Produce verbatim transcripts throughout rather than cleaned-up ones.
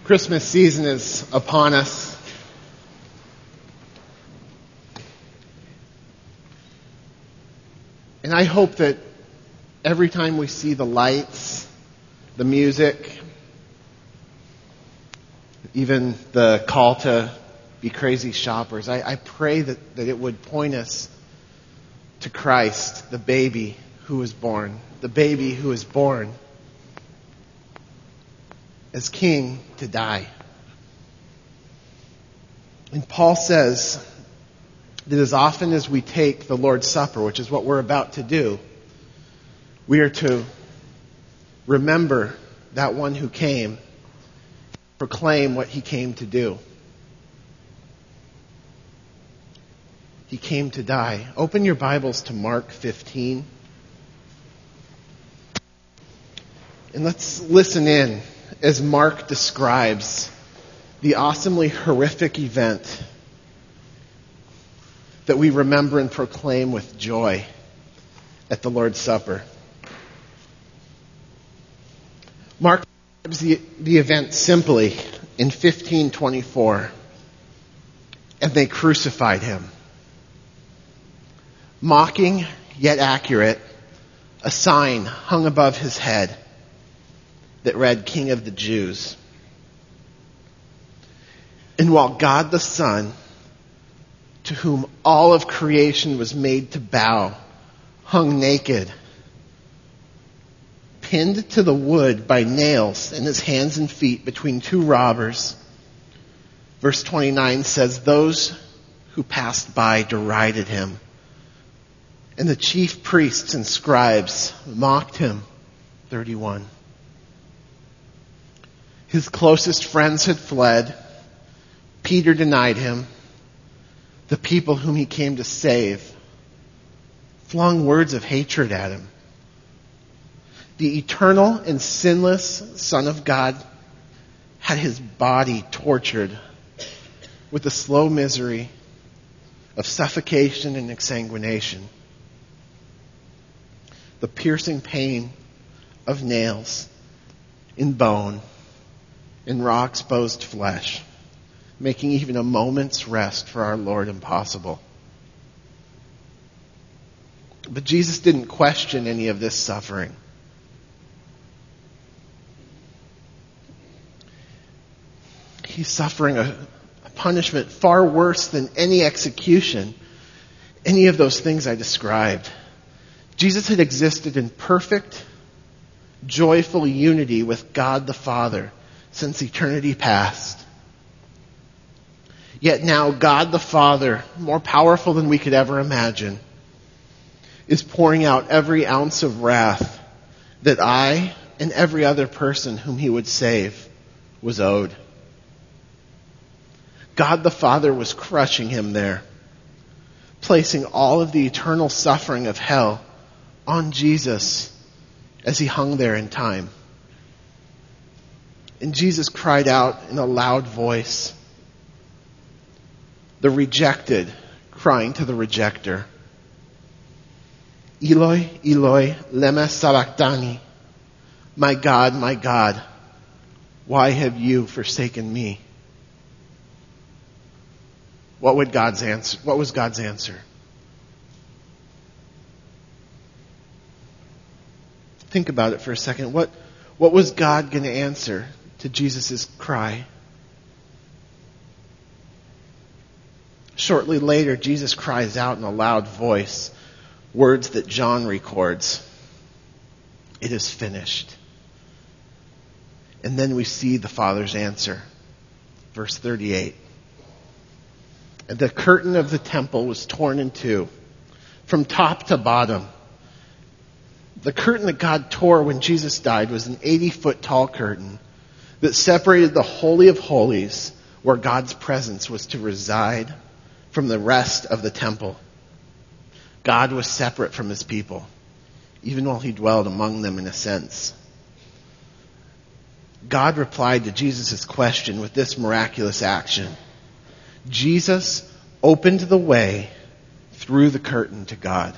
Christmas season is upon us. And I hope that every time we see the lights, the music, even the call to be crazy shoppers, I, I pray that, that it would point us to Christ, the baby who was born, the baby who was born as king to die. And Paul says that as often as we take the Lord's Supper, which is what we're about to do, we are to remember that one who came, proclaim what he came to do. He came to die. Open your Bibles to Mark fifteen. And let's listen in as Mark describes the awesomely horrific event that we remember and proclaim with joy at the Lord's Supper. Mark describes the, the event simply in fifteen twenty-four. And they crucified him. Mocking, yet accurate, a sign hung above his head that read, King of the Jews. And while God the Son, to whom all of creation was made to bow, hung naked, pinned to the wood by nails in his hands and feet between two robbers, verse twenty-nine says, those who passed by derided him, and the chief priests and scribes mocked him. thirty-one. His closest friends had fled. Peter denied him. The people whom he came to save flung words of hatred at him. The eternal and sinless Son of God had his body tortured with the slow misery of suffocation and exsanguination. The piercing pain of nails in bone, in raw exposed flesh, making even a moment's rest for our Lord impossible. But Jesus didn't question any of this suffering. He's suffering a, a punishment far worse than any execution, any of those things I described. Jesus had existed in perfect, joyful unity with God the Father since eternity past. Yet now God the Father, more powerful than we could ever imagine, is pouring out every ounce of wrath that I and every other person whom he would save was owed. God the Father was crushing him there, placing all of the eternal suffering of hell on Jesus as he hung there in time. And Jesus cried out in a loud voice, the rejected crying to the rejecter, Eloi, Eloi, lema sabachthani, my God, my God, why have you forsaken me? What would God's answer? What was God's answer? Think about it for a second. What, what was God going to answer to Jesus' cry? Shortly later, Jesus cries out in a loud voice, words that John records. It is finished. And then we see the Father's answer. Verse thirty-eight. And the curtain of the temple was torn in two, from top to bottom. The curtain that God tore when Jesus died was an eighty-foot tall curtain that separated the Holy of Holies, where God's presence was to reside, from the rest of the temple. God was separate from his people, even while he dwelled among them in a sense. God replied to Jesus' question with this miraculous action. Jesus opened the way through the curtain to God.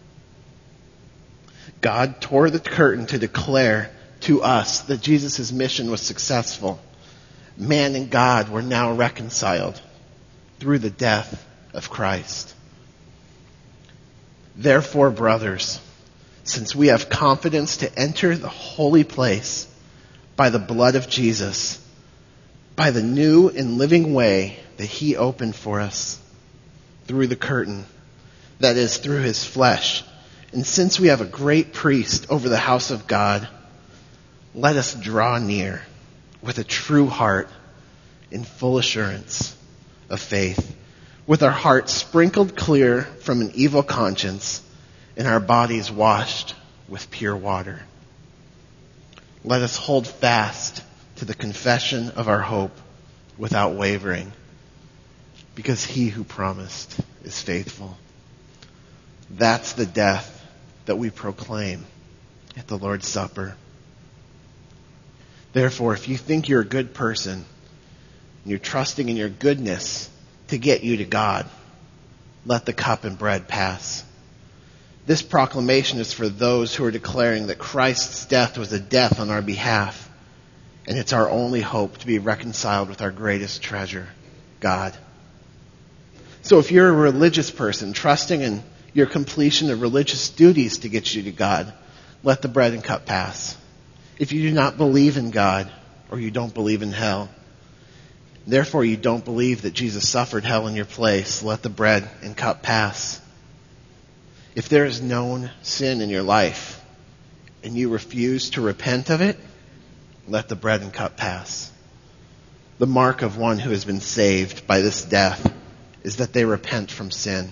God tore the curtain to declare to us that Jesus' mission was successful. Man and God were now reconciled through the death of Christ. Therefore, brothers, since we have confidence to enter the holy place by the blood of Jesus, by the new and living way that he opened for us through the curtain, that is, through his flesh, and since we have a great priest over the house of God, let us draw near with a true heart in full assurance of faith, with our hearts sprinkled clear from an evil conscience and our bodies washed with pure water. Let us hold fast to the confession of our hope without wavering, because he who promised is faithful. That's the death that we proclaim at the Lord's Supper. Therefore, if you think you're a good person, and you're trusting in your goodness to get you to God, let the cup and bread pass. This proclamation is for those who are declaring that Christ's death was a death on our behalf, and it's our only hope to be reconciled with our greatest treasure, God. So if you're a religious person trusting in your completion of religious duties to get you to God, let the bread and cup pass. If you do not believe in God, or you don't believe in hell, therefore you don't believe that Jesus suffered hell in your place, let the bread and cup pass. If there is known sin in your life, and you refuse to repent of it, let the bread and cup pass. The mark of one who has been saved by this death is that they repent from sin.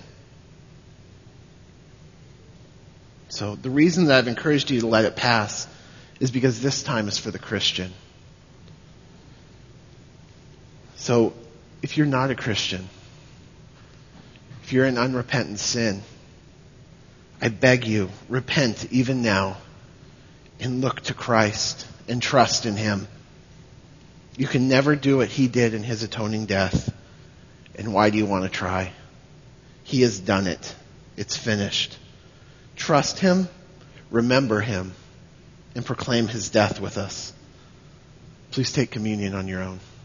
So the reason that I've encouraged you to let it pass is because this time is for the Christian. So if you're not a Christian, if you're in unrepentant sin, I beg you, repent even now and look to Christ and trust in him. You can never do what he did in his atoning death. And why do you want to try? He has done it. It's finished. Trust him, remember him, and proclaim his death with us. Please take communion on your own.